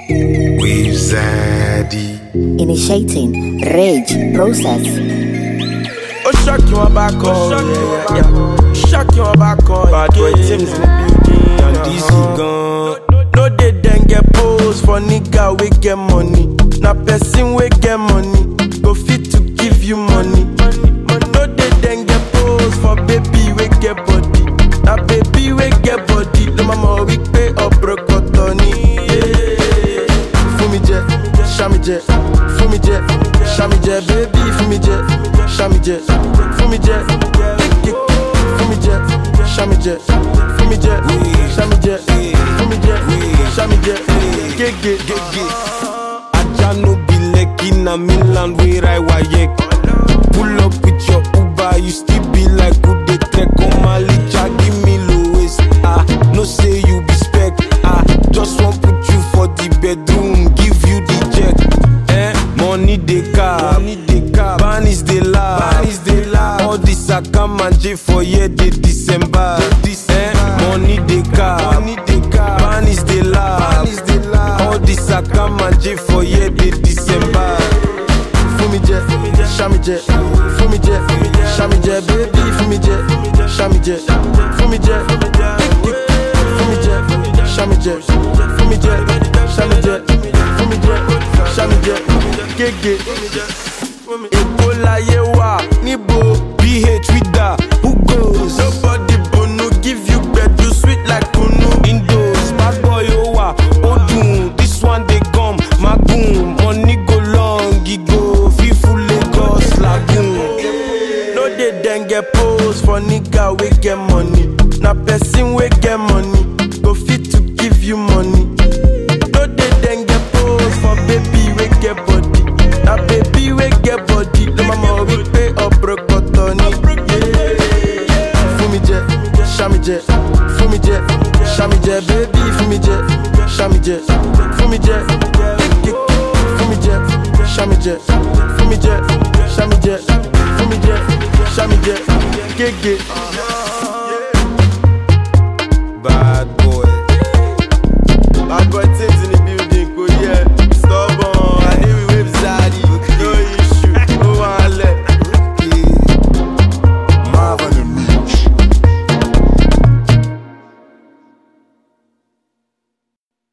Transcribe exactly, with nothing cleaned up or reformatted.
With Zaddy. Initiating rage process. Oh, shock your back on, yeah, yeah. Shock your back on. Bad boy Tim's in the building, and D C gone. No, they then get pose for nigga we get money. Na person we get money, go fit to give you money. No, they then get pose for baby we get body. Na baby we get body. No mama we pay up brokotoni. Fumi jet, shami jet, fumi jet, shami jet, baby fumi jet, shami jet, fumi jet, fumi jet, shami jet, fumi jet, shami jet, fumi jet, shami jet, gege, gege. Aja no be lucky na Milan where I wayek. Pull up with your Uber, you still be like who they take on my licha, give me lowest. Ah, no say you be spec. Ah, just want put you for the bedroom, give you the jet. Eh, money they car, money they car, ban is the la, ban is the la. All this I come and J for year they December. Eh, money they car, money they car, ban is the la, ban is the la. All this I come and J for year they December. Fumi jet, shami jet, fumi jet, shami jet, baby fumi jet, shami jet, fumi jet, fumi jet, shami jet, fumi jet, shami jet, fumi jet, shami jet, gege. Ebola yewa, nibo, B H with that, who goes? Nobody bono give you bed, you sweet like kunu. Indoors, bad boy owa, odun, this one they come, magoon, money go long, he go, fifu Lagos, lagoon. No they then get pose for nigga we get money. Na person we get money, go fit to give you money. No they then get pose for baby we get body. Na baby we get body, no mama we pay up brokotoni. Fumi jet, shami jet, fumi jet, shami jet, baby fumi jet, shami jet, fumi jet, fumi jet, shami jet, fumi jet, shami jet, fumi jet, shami jet, gege. Bad boy, bad boy.